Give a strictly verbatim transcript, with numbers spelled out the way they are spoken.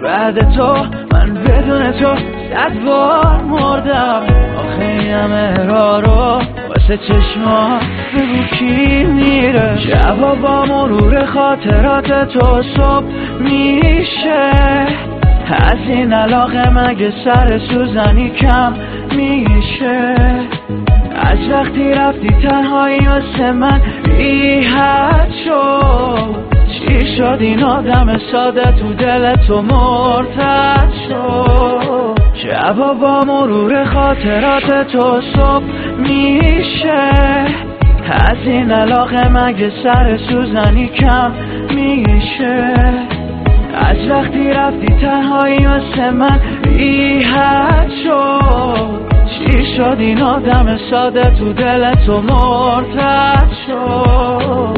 بعد تو من بدون تو صد بار مردم. آخه این همه راه رو واسه چشمات بگو کی میره؟ شبا با مرور خاطرات تو صبح میشه. از این علاقه مگه سر سوزنی کم میشه؟ از وقتی رفتی تنهایی واسه من بی حد شد. چی شد این آدم ساده تو دل تو مرتد شد؟ شبا با مرور خاطرات تو صبح میشه. از این علاقه مگه سر سوزنی کم میشه؟ از وقتی رفتی تنهایی واسه من بی حد شد. چی شد این آدم ساده تو دل تو مرتد شد؟